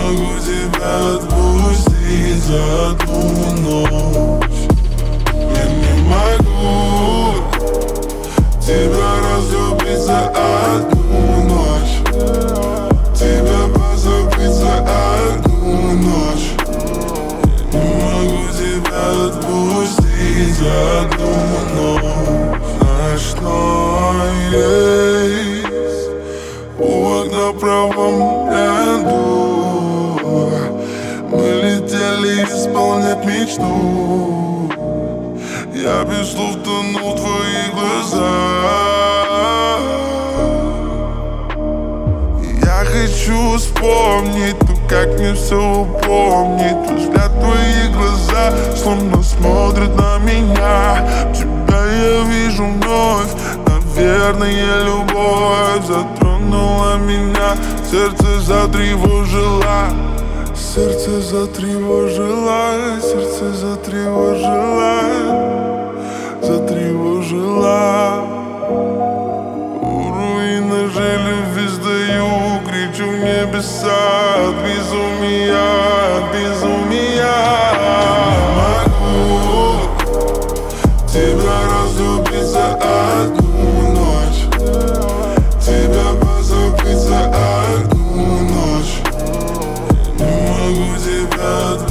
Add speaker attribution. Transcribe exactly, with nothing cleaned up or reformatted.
Speaker 1: могу тебя отпустить за одну ночь. Я не могу тебя разлюбить за одну ночь, тебя позабыть за одну ночь. Я не могу тебя отпустить за одну ночь. Знаешь, что есть у окна в правом ряду? Мы летели исполнять мечту. Я без слов тонул в твоих глазах. Я хочу вспомнить то, как мне все упомнить. Взгляд в твои глаза словно смотрят на меня. Тебя я вижу вновь. Наверное, любовь затронула меня. Сердце затревожило, сердце затревожило, сердце затревожило, затревожило. У руины же любви сдаю, кричу в небеса от безумия, от безумия. Не могу тебя разлюбить за одну ночь, тебя позабыть за одну ночь. Не могу тебя